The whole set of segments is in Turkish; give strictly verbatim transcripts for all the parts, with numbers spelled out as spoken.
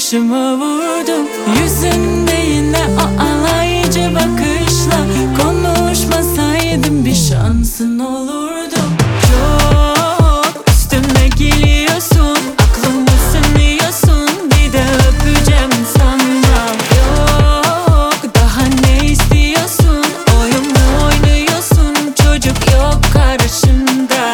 başıma vurdum. Yüzünde yine o alaycı bakışla, konuşmasaydım bir şansın olurdu. Çok üstüme geliyorsun, aklımı sınıyorsun, bir de öpeceğim sanma. Yok daha ne istiyorsun, oyun mu oynuyorsun, çocuk yok karşımda.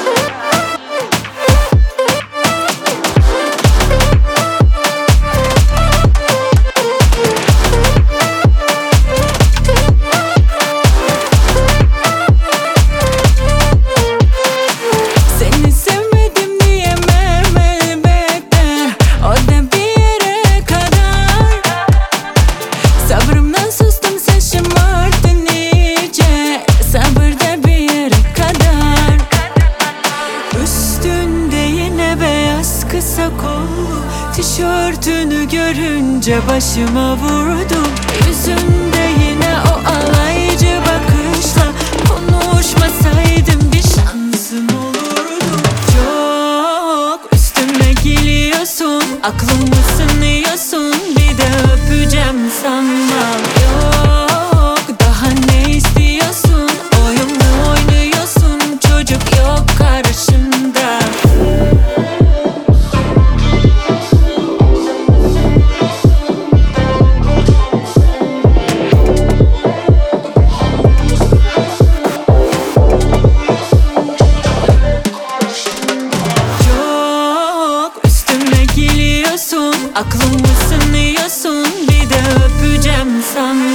Kısa kollu tişörtünü görünce başıma vurdum. Yüzünde yine o alaycı bakışla, konuşmasaydım bir şansım olurdu. Çok üstüme geliyorsun, aklımı sınıyorsun, bir de öpeceğim sanma. Yok daha ne istiyorsun, oyun mu oynuyorsun, çocuk yok karşımda. Aklımı sınıyorsun, bir de öpeceğim sanma.